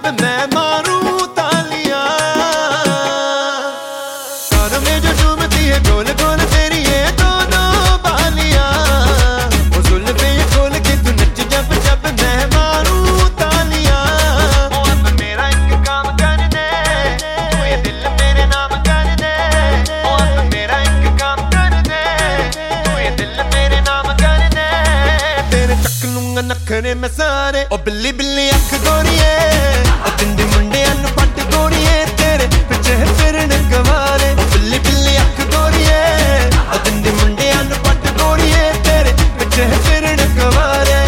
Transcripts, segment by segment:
मैं मारूं तालियां। कानों में जो झूमती है गोल गोल तेरी ये दोनों बालियां। वो जुल्फें ये खोल के तू नच जब जब मैं मारूं तालियां। ओ अब मेरा एक काम कर दे, तू ये दिल मेरे नाम कर दे। ओ अब मेरा एक काम कर दे, तू ये दिल मेरे नाम कर दे। तेरे चक लूंगा नखरे मैं सारे, ओ बिल्ली बिल्ली अख गोरिए। ओ तिंदी मुंडियां नूं पट गोरिए, तेरे पिछे फिरन गवारे। ओ बिल्ली बिल्ली अख गोरिए, ओ तिंदी मुंडियां नूं पट गोरिए, तेरे पिछे फिरन गवारे।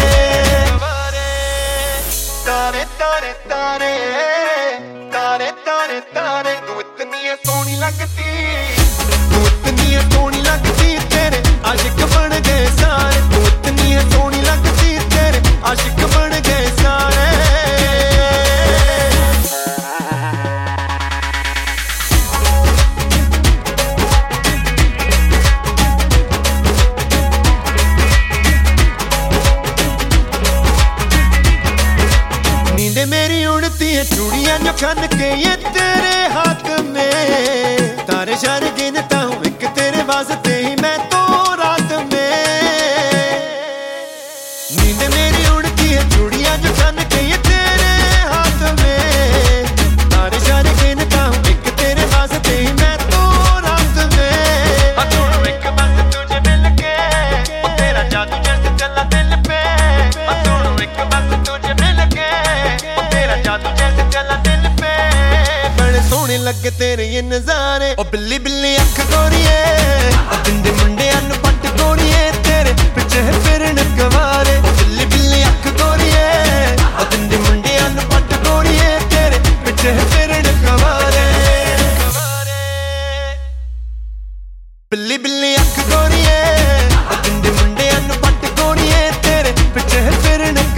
तारे तारे तारे तारे तारे तारे, तू इतनी है सोहनी लगती, तू इतनी है सोहनी लगती, तेरे आशिक बन गए सारे। तू इतनी है सोहनी लगती, तेरे आशिक बन गए सारे। नींदे मेरी उड़ती है चूड़ियां जो खन के ये तेरे हाथ में। तारे शारे गिनता हूँ एक तेरे वास्ते ही मैं तो रात में। नींदे मेरी उड़ती है चूड़ियां जो खन के ये तेरे हाथ में। तारे शारे गिनता हूँ एक तेरे वास्ते ही मैं तो रात में। छोड़ो एक बस तुझे मिल के, ओ तेरा जादू जैसे चला दिल पे। छोड़ो एक बस तुझे मिल के, ओ तेरा जादू जैसे चला दिल पे। बड़े सोहने लगे तेरे ये नजारे, ओ बिल्ली बिल्ली अख गोरिए। ओ तिंदे मुंडियां नूं पट गोरिए, तेरे पिछे फिरन गवारे। ओ बिल्ली बिल्ली अख गोरिए, ओ तिंदे मुंडियां नूं पट गोरिए, तेरे पिछे फिरन गवारे। बिल्ली बिल्ली अख गोरिए, ओ तिंदे मुंडियां नूं पट गोरिए, तेरे पिछे फिरन